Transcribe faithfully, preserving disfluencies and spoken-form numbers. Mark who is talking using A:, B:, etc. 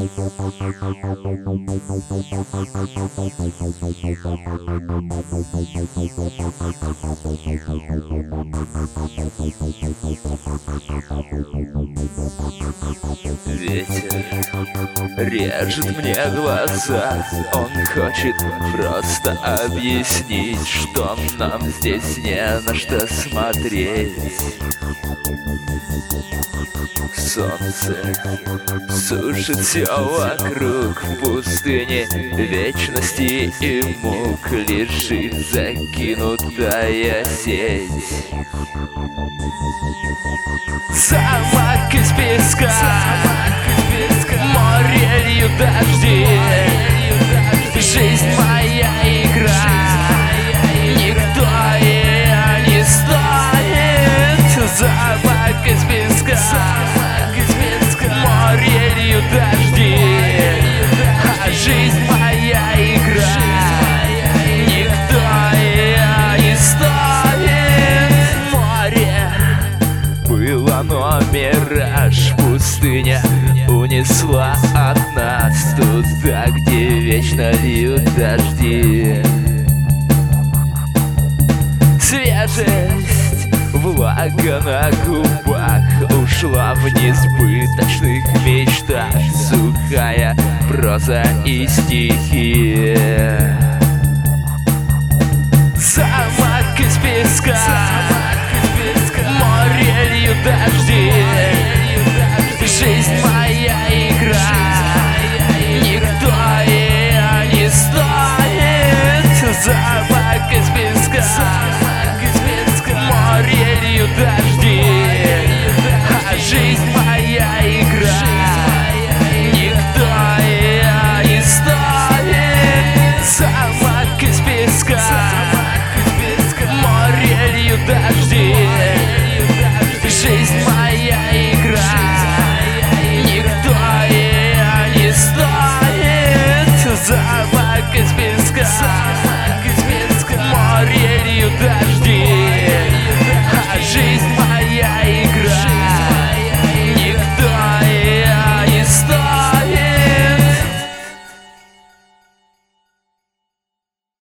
A: Ветер режет мне глаза, он хочет просто объяснить, что нам здесь не на что смотреть. Солнце сушит все вокруг, в пустыне вечности и мук лежит закинутая сеть. Замок из песка, море льют дожди, жизнь моя игра, никто ее не стоит. Замок из песка, море льют дожди, а жизнь моя игра, никто ее не стоит. Море было, но мираж, пустыня унесла от нас туда, где вечно льют дожди. Свежесть, влага на губах ушла в несбыточных мечтах, сухая проза и стихи.